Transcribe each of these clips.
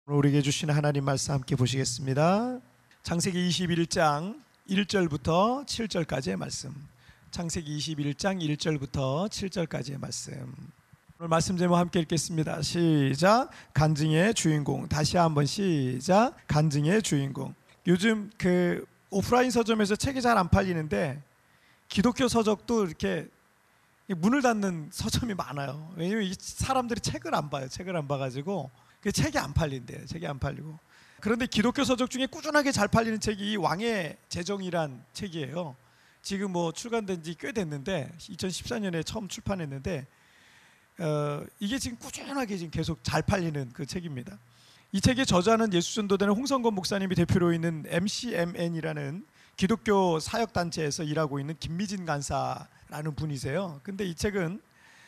오늘 우리에게 주시는 하나님 말씀 함께 보시겠습니다. 창세기 21장 1절부터 7절까지의 말씀. 창세기 21장 1절부터 7절까지의 말씀. 오늘 말씀 제목 함께 읽겠습니다. 시작. 간증의 주인공. 다시 한번 시작. 간증의 주인공. 요즘 그 오프라인 서점에서 책이 잘 안 팔리는데 기독교 서적도 이렇게 문을 닫는 서점이 많아요. 왜냐면 이 사람들이 책을 안 봐요. 책을 안 봐가지고 그 책이 안 팔린대요. 책이 안 팔리고. 그런데 기독교 서적 중에 꾸준하게 잘 팔리는 책이 왕의 제정이란 책이에요. 지금 뭐 출간된 지 꽤 됐는데 2014년에 처음 출판했는데 이게 지금 꾸준하게 지금 계속 잘 팔리는 그 책입니다. 이 책의 저자는 예수전도단의 홍성건 목사님이 대표로 있는 MCMN이라는 기독교 사역단체에서 일하고 있는 김미진 간사라는 분이세요. 근데 이 책은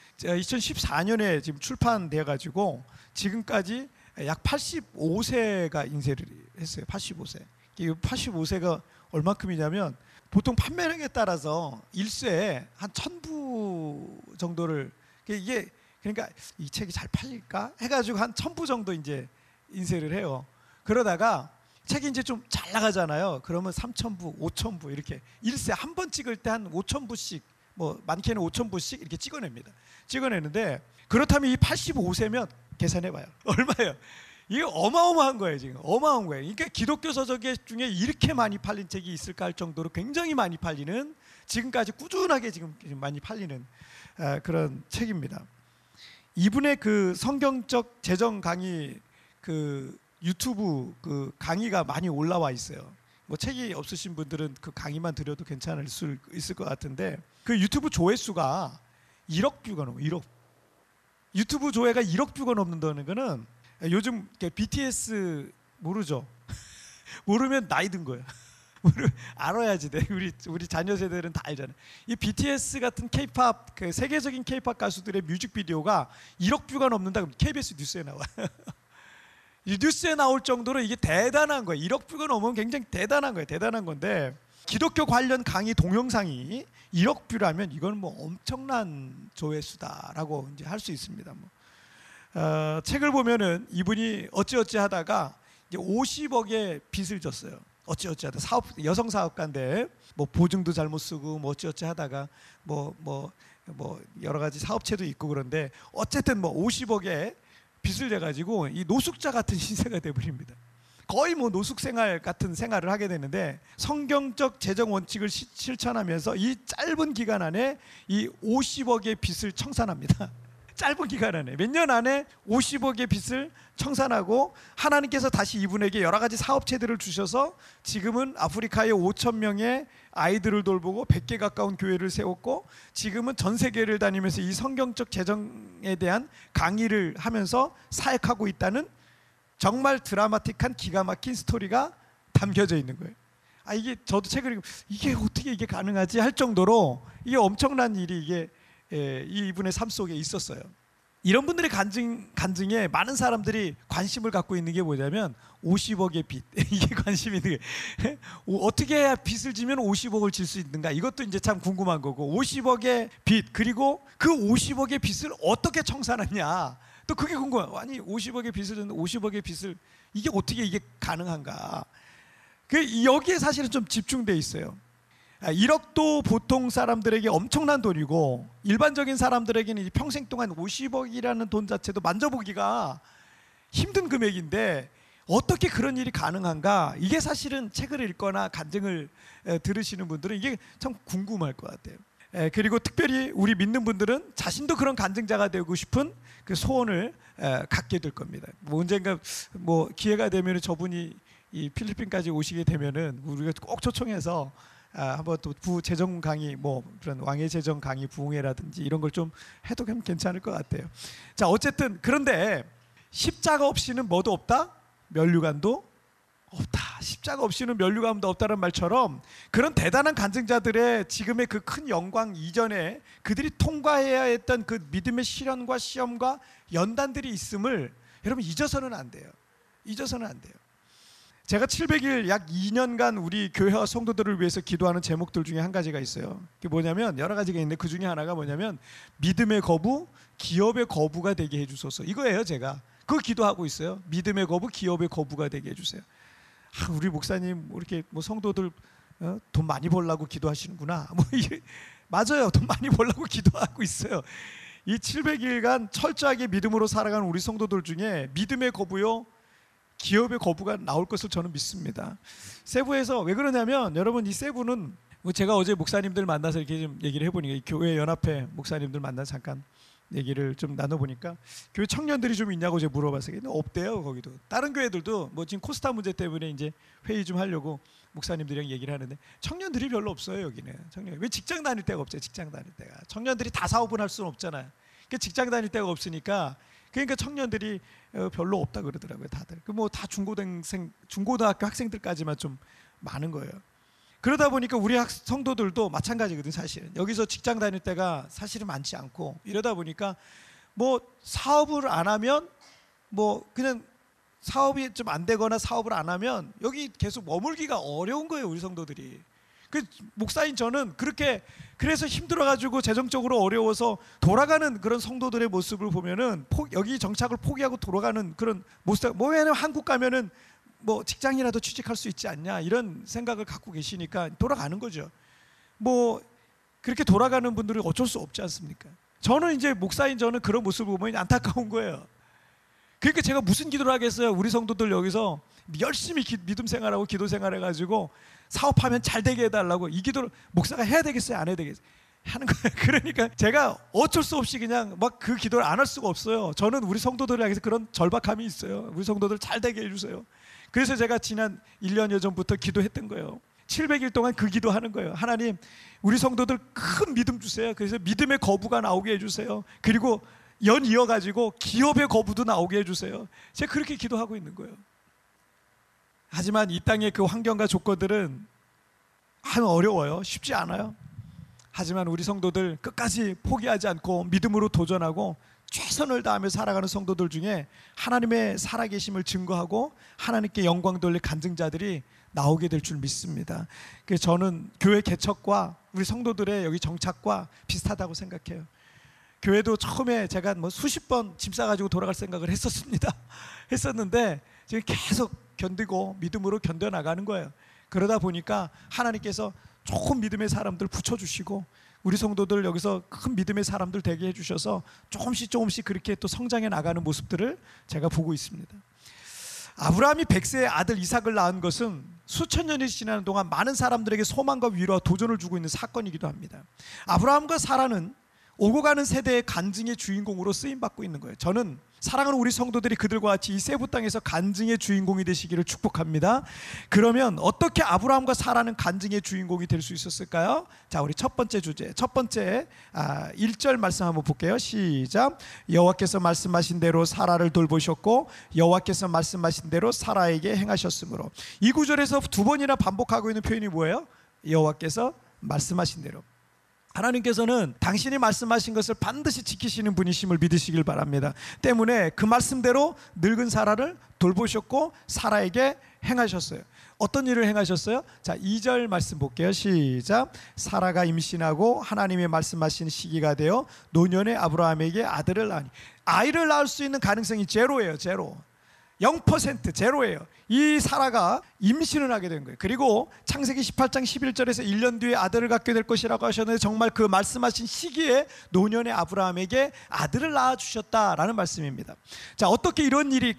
2014년에 지금 출판되어 가지고 지금까지 약 85세가 인쇄를 했어요. 85세. 이 85세가 얼마큼이냐면 보통 판매량에 따라서 일쇄에 한 1000부 정도를 이게 그러니까 이 책이 잘 팔릴까 해가지고 한 1000부 정도 이제 인쇄를 해요. 그러다가 책이 이제 좀 잘 나가잖아요. 그러면 3000부, 5000부 이렇게 일쇄 한 번 찍을 때 한 5000부씩 뭐 많게는 5000부씩 이렇게 찍어냅니다. 찍어내는데 그렇다면 이 85세면 계산해봐요. 얼마예요? 이게 어마어마한 거예요. 지금 어마어마한 거예요. 그러니까 기독교 서적 중에 이렇게 많이 팔린 책이 있을까 할 정도로 굉장히 많이 팔리는, 지금까지 꾸준하게 지금 많이 팔리는 그런 책입니다. 이분의 그 성경적 재정 강의 그 유튜브 그 강의가 많이 올라와 있어요. 뭐 책이 없으신 분들은 그 강의만 들어도 괜찮을 수 있을 것 같은데 그 유튜브 조회수가 1억 뷰가 넘어. 1억. 유튜브 조회가 1억 뷰가 넘는다는 거는 요즘 BTS 모르죠? 모르면 나이 든 거예요. 알아야지 돼. 우리 자녀 세대들은 다 알잖아요. 이 BTS 같은 K-팝 그 세계적인 K-팝 가수들의 뮤직비디오가 1억 뷰가 넘는다. KBS 뉴스에 나와. 이 뉴스에 나올 정도로 이게 대단한 거예요. 1억 뷰가 넘으면 굉장히 대단한 거예요. 대단한 건데 기독교 관련 강의 동영상이 1억 뷰라면 이건 뭐 엄청난 조회수다라고 이제 할 수 있습니다. 책을 보면은 이분이 어찌어찌 하다가 이제 50억의 빚을 졌어요. 어찌어찌 하다 여성 사업가인데 뭐 보증도 잘못 쓰고 뭐 어찌어찌 하다가 뭐 여러 가지 사업체도 있고 그런데 어쨌든 뭐 50억의 빚을 내 가지고 이 노숙자 같은 신세가 돼 버립니다. 거의 뭐 노숙 생활 같은 생활을 하게 되는데 성경적 재정 원칙을 실천하면서 이 짧은 기간 안에 이 50억의 빚을 청산합니다. 짧은 기간 안에 몇 년 안에 50억의 빚을 청산하고 하나님께서 다시 이분에게 여러 가지 사업체들을 주셔서 지금은 아프리카에 5,000명의 아이들을 돌보고 100개 가까운 교회를 세웠고 지금은 전 세계를 다니면서 이 성경적 재정에 대한 강의를 하면서 사역하고 있다는 정말 드라마틱한 기가 막힌 스토리가 담겨져 있는 거예요. 이게 저도 책을 읽으면 이게 어떻게 이게 가능하지 할 정도로 이게 엄청난 일이 이게 이분의 삶 속에 있었어요. 이런 분들의 간증에 많은 사람들이 관심을 갖고 있는 게 뭐냐면 50억의 빚. 이게 관심이 있는 게 어떻게 해야 빚을 지면 50억을 질 수 있는가, 이것도 이제 참 궁금한 거고 50억의 빚, 그리고 그 50억의 빚을 어떻게 청산하냐, 또 그게 궁금해요. 아니 50억의 빚을 졌는데 50억의 빚을 이게 어떻게 이게 가능한가, 여기에 사실은 좀 집중돼 있어요. 1억도 보통 사람들에게 엄청난 돈이고 일반적인 사람들에게는 평생 동안 50억이라는 돈 자체도 만져보기가 힘든 금액인데 어떻게 그런 일이 가능한가, 이게 사실은 책을 읽거나 간증을 들으시는 분들은 이게 참 궁금할 것 같아요. 그리고 특별히 우리 믿는 분들은 자신도 그런 간증자가 되고 싶은 그 소원을 갖게 될 겁니다. 뭐 언젠가 뭐 기회가 되면 저분이 이 필리핀까지 오시게 되면은 우리가 꼭 초청해서 한번 또 부재정 강의, 뭐 그런 왕의 재정 강의 부흥회라든지 이런 걸 좀 해도 괜찮을 것 같아요. 자, 어쨌든 그런데 십자가 없이는 뭐도 없다? 면류관도 없다. 십자가 없이는 면류관도 없다는 말처럼 그런 대단한 간증자들의 지금의 그 큰 영광 이전에 그들이 통과해야 했던 그 믿음의 시련과 시험과 연단들이 있음을 여러분 잊어서는 안 돼요. 잊어서는 안 돼요. 제가 700일 약 2년간 우리 교회와 성도들을 위해서 기도하는 제목들 중에 한 가지가 있어요. 그게 뭐냐면 여러 가지가 있는데 그 중에 하나가 뭐냐면 믿음의 거부, 기업의 거부가 되게 해주소서, 이거예요. 제가 그 기도하고 있어요. 믿음의 거부, 기업의 거부가 되게 해주세요. 우리 목사님 이렇게 뭐 성도들 돈 많이 벌려고 기도하시는구나. 맞아요. 돈 많이 벌려고 기도하고 있어요. 이 700일간 철저하게 믿음으로 살아가는 우리 성도들 중에 믿음의 거부요, 기업의 거부가 나올 것을 저는 믿습니다. 세부에서 왜 그러냐면, 여러분, 이 세부는 제가 어제 목사님들 만나서 이렇게 좀 얘기를 해보니까, 이 교회 연합회 목사님들 만나서 잠깐 얘기를 좀 나눠보니까, 교회 청년들이 좀 있냐고 제가 물어봤어요. 없대요. 거기도 다른 교회들도 뭐 지금 코스타 문제 때문에 이제 회의 좀 하려고 목사님들이랑 얘기를 하는데, 청년들이 별로 없어요. 여기는 청년, 왜 직장 다닐 데가 없죠? 직장 다닐 데가, 청년들이 다 사업을 할 수는 없잖아요. 그러니까 직장 다닐 데가 없으니까, 그러니까 청년들이 별로 없다 그러더라고요. 다들 뭐 다 중고등학교 학생들까지만 좀 많은 거예요. 그러다 보니까 우리 성도들도 마찬가지거든. 사실은 여기서 직장 다닐 때가 사실은 많지 않고, 이러다 보니까 뭐 사업을 안 하면, 뭐 그냥 사업이 좀 안 되거나 사업을 안 하면 여기 계속 머물기가 어려운 거예요, 우리 성도들이. 그 목사인 저는 그래서 힘들어가지고 재정적으로 어려워서 돌아가는 그런 성도들의 모습을 보면은 여기 정착을 포기하고 돌아가는 그런 모습. 뭐 왜냐면 한국 가면은 뭐 직장이라도 취직할 수 있지 않냐, 이런 생각을 갖고 계시니까 돌아가는 거죠. 뭐 그렇게 돌아가는 분들은 어쩔 수 없지 않습니까? 저는 이제 목사인 저는 그런 모습을 보면 안타까운 거예요. 그러니까 제가 무슨 기도를 하겠어요? 우리 성도들 여기서 열심히 믿음 생활하고 기도 생활해가지고 사업하면 잘 되게 해달라고 이 기도를 목사가 해야 되겠어요? 안 해야 되겠어요? 하는 거예요. 그러니까 제가 어쩔 수 없이 그냥 막 그 기도를 안 할 수가 없어요. 저는 우리 성도들을 향해서 그런 절박함이 있어요. 우리 성도들 잘 되게 해주세요. 그래서 제가 지난 1년여 전부터 기도했던 거예요. 700일 동안 그 기도하는 거예요. 하나님, 우리 성도들 큰 믿음 주세요. 그래서 믿음의 거부가 나오게 해주세요. 그리고 연 이어가지고 기업의 거부도 나오게 해주세요. 제가 그렇게 기도하고 있는 거예요. 하지만 이 땅의 그 환경과 조건들은 어려워요. 쉽지 않아요. 하지만 우리 성도들 끝까지 포기하지 않고 믿음으로 도전하고 최선을 다하며 살아가는 성도들 중에 하나님의 살아계심을 증거하고 하나님께 영광 돌릴 간증자들이 나오게 될 줄 믿습니다. 그래서 저는 교회 개척과 우리 성도들의 여기 정착과 비슷하다고 생각해요. 교회도 처음에 제가 뭐 수십 번 짐 싸가지고 돌아갈 생각을 했었는데 지금 계속 견디고 믿음으로 견뎌나가는 거예요. 그러다 보니까 하나님께서 조금 믿음의 사람들 붙여주시고 우리 성도들 여기서 큰 믿음의 사람들 되게 해주셔서 조금씩 그렇게 또 성장해 나가는 모습들을 제가 보고 있습니다. 아브라함이 100세의 아들 이삭을 낳은 것은 수천 년이 지나는 동안 많은 사람들에게 소망과 위로와 도전을 주고 있는 사건이기도 합니다. 아브라함과 사라는 오고 가는 세대의 간증의 주인공으로 쓰임받고 있는 거예요. 저는 사랑하는 우리 성도들이 그들과 같이 이 세부 땅에서 간증의 주인공이 되시기를 축복합니다. 그러면 어떻게 아브라함과 사라는 간증의 주인공이 될 수 있었을까요? 자, 우리 첫 번째 주제, 첫 번째 1절 말씀 한번 볼게요. 시작. 여호와께서 말씀하신 대로 사라를 돌보셨고 여호와께서 말씀하신 대로 사라에게 행하셨으므로. 이 구절에서 두 번이나 반복하고 있는 표현이 뭐예요? 여호와께서 말씀하신 대로. 하나님께서는 당신이 말씀하신 것을 반드시 지키시는 분이심을 믿으시길 바랍니다. 때문에 그 말씀대로 늙은 사라를 돌보셨고 사라에게 행하셨어요. 어떤 일을 행하셨어요? 자, 2절 말씀 볼게요. 시작. 사라가 임신하고 하나님의 말씀하신 시기가 되어 노년의 아브라함에게 아들을 낳으니. 아이를 낳을 수 있는 가능성이 제로예요. 제로. 0% 제로예요. 이 사라가 임신을 하게 된 거예요. 그리고 창세기 18장 11절에서 1년 뒤에 아들을 갖게 될 것이라고 하셨는데 정말 그 말씀하신 시기에 노년의 아브라함에게 아들을 낳아주셨다라는 말씀입니다. 자, 어떻게 이런 일이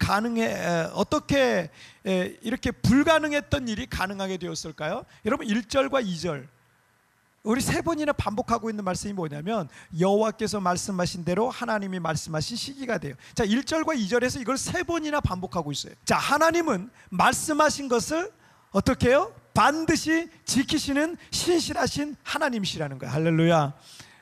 어떻게 이렇게 불가능했던 일이 가능하게 되었을까요? 여러분 1절과 2절 우리 세 번이나 반복하고 있는 말씀이 뭐냐면 여호와께서 말씀하신 대로 하나님이 말씀하신 시기가 돼요. 자, 1절과 2절에서 이걸 세 번이나 반복하고 있어요. 자, 하나님은 말씀하신 것을 어떻게 해요? 반드시 지키시는 신실하신 하나님이시라는 거예요. 할렐루야.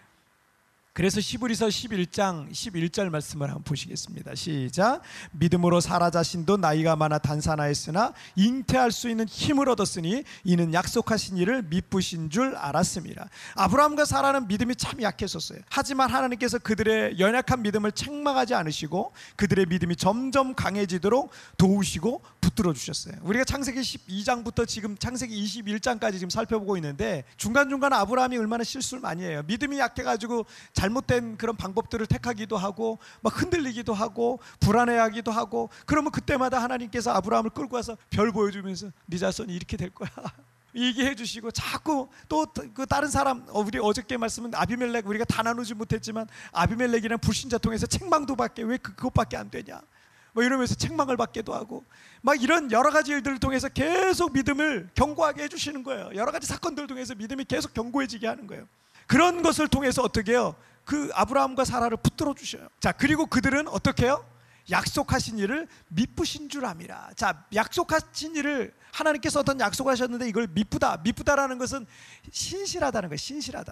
그래서 히브리서 11장 11절 말씀을 한번 보시겠습니다. 시작. 믿음으로 사라 자신도 나이가 많아 단산하였으나 잉태할 수 있는 힘을 얻었으니 이는 약속하신 일을 미쁘신 줄 알았습니다. 아브라함과 사라는 믿음이 참 약했었어요. 하지만 하나님께서 그들의 연약한 믿음을 책망하지 않으시고 그들의 믿음이 점점 강해지도록 도우시고 붙들어 주셨어요. 우리가 창세기 12장부터 지금 창세기 21장까지 지금 살펴보고 있는데 중간중간 아브라함이 얼마나 실수를 많이 해요. 믿음이 약해가지고 잘못된 그런 방법들을 택하기도 하고 막 흔들리기도 하고 불안해하기도 하고, 그러면 그때마다 하나님께서 아브라함을 끌고 와서 별 보여주면서 네 자손이 이렇게 될 거야 얘기해 주시고, 자꾸 또 그 다른 사람, 우리 어저께 말씀은 아비멜렉, 우리가 다 나누지 못했지만 아비멜렉이라는 불신자 통해서 책망도 받게, 왜 그것밖에 안 되냐 뭐 이러면서 책망을 받기도 하고, 막 이런 여러 가지 일들을 통해서 계속 믿음을 견고하게 해주시는 거예요. 여러 가지 사건들을 통해서 믿음이 계속 견고해지게 하는 거예요. 그런 것을 통해서 어떻게 해요? 그 아브라함과 사라를 붙들어 주셔요. 자, 그리고 그들은 어떻게 해요? 약속하신 일을 미쁘신 줄 압니다. 자, 약속하신 일을 하나님께서 어떤 약속을 하셨는데 이걸 미쁘다라는 것은 신실하다는 거예요. 신실하다.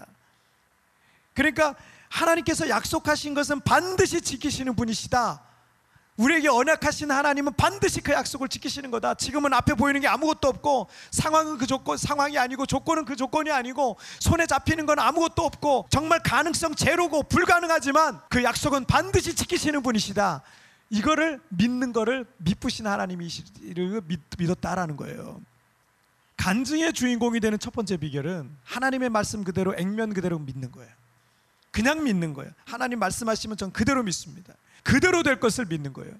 그러니까 하나님께서 약속하신 것은 반드시 지키시는 분이시다. 우리에게 언약하신 하나님은 반드시 그 약속을 지키시는 거다. 지금은 앞에 보이는 게 아무것도 없고, 상황은 그 상황이 아니고, 조건은 그 조건이 아니고, 손에 잡히는 건 아무것도 없고, 정말 가능성 제로고 불가능하지만 그 약속은 반드시 지키시는 분이시다. 이거를 믿는 거를 미쁘신 하나님이시를 믿었다라는 거예요. 간증의 주인공이 되는 첫 번째 비결은 하나님의 말씀 그대로, 액면 그대로 믿는 거예요. 그냥 믿는 거예요. 하나님 말씀하시면 전 그대로 믿습니다. 그대로 될 것을 믿는 거예요.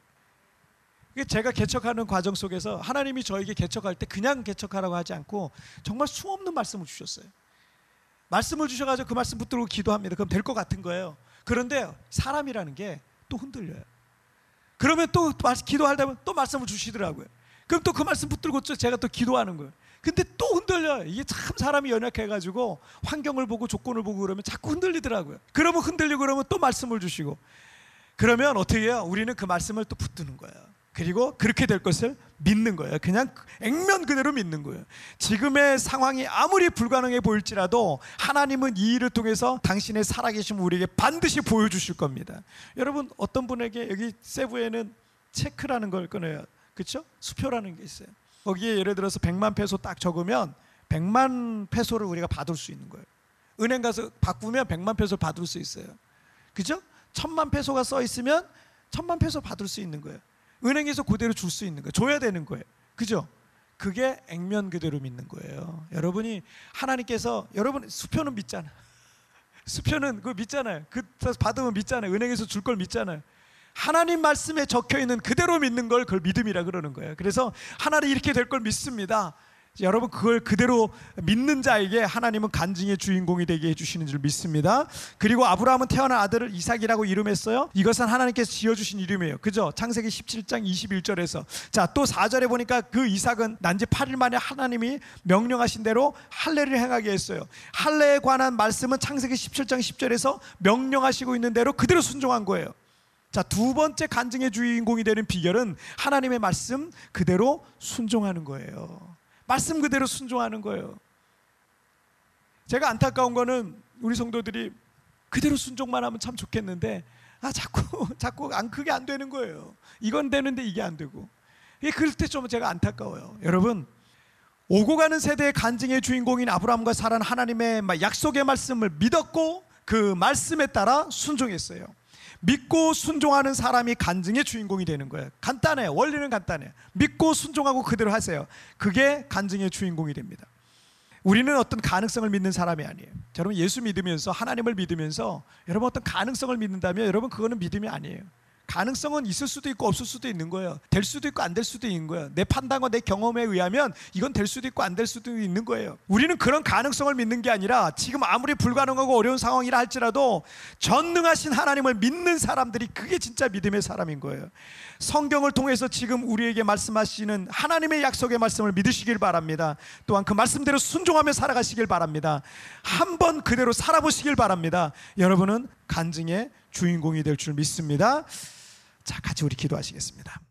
제가 개척하는 과정 속에서 하나님이 저에게 개척할 때 그냥 개척하라고 하지 않고 정말 수없는 말씀을 주셨어요. 말씀을 주셔가지고 그 말씀 붙들고 기도합니다. 그럼 될 것 같은 거예요. 그런데 사람이라는 게 또 흔들려요. 그러면 또 기도하다 보면 또 말씀을 주시더라고요. 그럼 또 그 말씀 붙들고 제가 또 기도하는 거예요. 근데 또 흔들려요. 이게 참 사람이 연약해가지고 환경을 보고 조건을 보고 그러면 자꾸 흔들리더라고요. 그러면 흔들리고 그러면 또 말씀을 주시고, 그러면 어떻게 해요? 우리는 그 말씀을 또 붙드는 거예요. 그리고 그렇게 될 것을 믿는 거예요. 그냥 액면 그대로 믿는 거예요. 지금의 상황이 아무리 불가능해 보일지라도 하나님은 이 일을 통해서 당신의 살아계심을 우리에게 반드시 보여주실 겁니다. 여러분, 어떤 분에게 여기 세부에는 체크라는 걸 꺼내요. 그렇죠? 수표라는 게 있어요. 거기에 예를 들어서 100만 페소 딱 적으면 100만 페소를 우리가 받을 수 있는 거예요. 은행 가서 바꾸면 100만 페소를 받을 수 있어요. 그죠? 1000만 페소가 써 있으면 1000만 페소 받을 수 있는 거예요. 은행에서 그대로 줄 수 있는 거예요. 줘야 되는 거예요. 그죠? 그게 액면 그대로 믿는 거예요. 여러분이 하나님께서, 여러분 수표는 믿잖아. 수표는 그거 믿잖아요. 그 받으면 믿잖아요. 은행에서 줄 걸 믿잖아요. 하나님 말씀에 적혀 있는 그대로 믿는 걸 그걸 믿음이라 그러는 거예요. 그래서 하나님 이렇게 될 걸 믿습니다. 여러분, 그걸 그대로 믿는 자에게 하나님은 간증의 주인공이 되게 해주시는 줄 믿습니다. 그리고 아브라함은 태어난 아들을 이삭이라고 이름했어요. 이것은 하나님께서 지어주신 이름이에요. 그죠? 창세기 17장 21절에서 자, 또 4절에 보니까 그 이삭은 난지 8일 만에 하나님이 명령하신 대로 할례를 행하게 했어요. 할례에 관한 말씀은 창세기 17장 10절에서 명령하시고 있는 대로 그대로 순종한 거예요. 자, 두 번째 간증의 주인공이 되는 비결은 하나님의 말씀 그대로 순종하는 거예요. 말씀 그대로 순종하는 거예요. 제가 안타까운 거는 우리 성도들이 그대로 순종만 하면 참 좋겠는데 자꾸 그게 안 되는 거예요. 이건 되는데 이게 안 되고. 그럴 때 좀 제가 안타까워요. 여러분, 오고 가는 세대의 간증의 주인공인 아브라함과 사라는 하나님의 약속의 말씀을 믿었고 그 말씀에 따라 순종했어요. 믿고 순종하는 사람이 간증의 주인공이 되는 거예요. 간단해요. 원리는 간단해요. 믿고 순종하고 그대로 하세요. 그게 간증의 주인공이 됩니다. 우리는 어떤 가능성을 믿는 사람이 아니에요. 여러분, 예수 믿으면서, 하나님을 믿으면서 여러분 어떤 가능성을 믿는다면 여러분 그거는 믿음이 아니에요. 가능성은 있을 수도 있고 없을 수도 있는 거예요. 될 수도 있고 안 될 수도 있는 거예요. 내 판단과 내 경험에 의하면 이건 될 수도 있고 안 될 수도 있는 거예요. 우리는 그런 가능성을 믿는 게 아니라 지금 아무리 불가능하고 어려운 상황이라 할지라도 전능하신 하나님을 믿는 사람들이 그게 진짜 믿음의 사람인 거예요. 성경을 통해서 지금 우리에게 말씀하시는 하나님의 약속의 말씀을 믿으시길 바랍니다. 또한 그 말씀대로 순종하며 살아가시길 바랍니다. 한번 그대로 살아보시길 바랍니다. 여러분은 간증의 주인공이 될 줄 믿습니다. 자, 같이 우리 기도하시겠습니다.